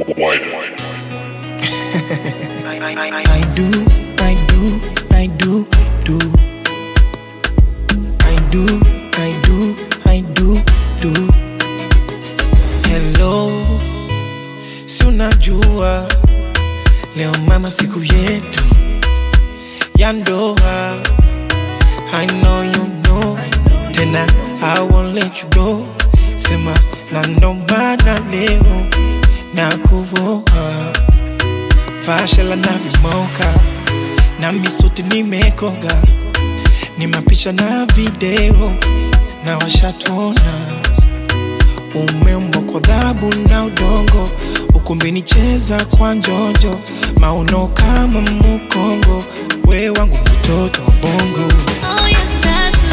Hello, si unajua leo mama siku yetu ya ndoa. I know you know, tena I won't let you go. Sema na ndo maana leo na kuvoa Fashela na vimoka na misuti nimekoga, ni mapisha na video na washatuona. Umeumbwa kwa dhahabu na udongo, ukumbini cheza kwa njojo, mauno kama Mukongo, we wangu mtoto wa bongo. Oh yes I do,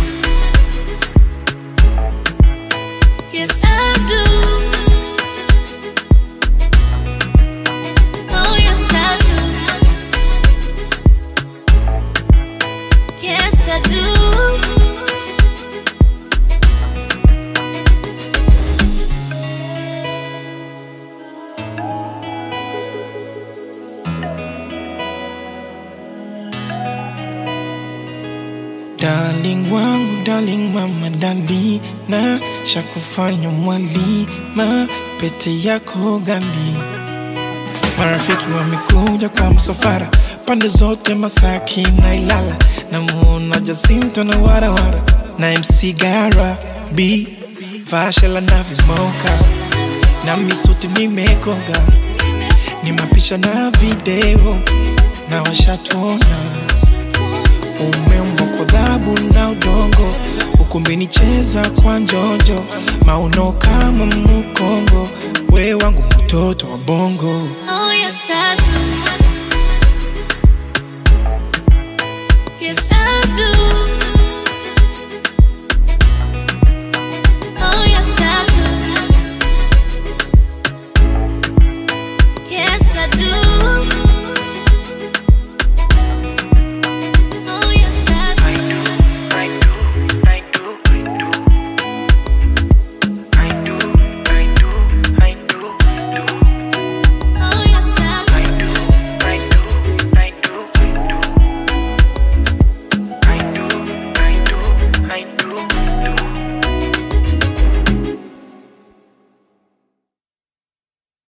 yes I do, oh yes I do, yes I do. Darling wangu, darling mama, Dalina, shakufanya mwalima, pete yako gali. Marafiki wamekuja kwa msafara, pande zote Masaki na Ilala, na muona Jacinto na Warawara, na MC Gara B, Fashela na vimoka na misuti nimekoga, ni mapisha na video na washatuona. Umeumbwa kwa dhahabu na udongo, ukumbini cheza kwa njojo, mauno kama Mukongo, we wangu mtoto wa bongo. Oh yes I do, yes I do.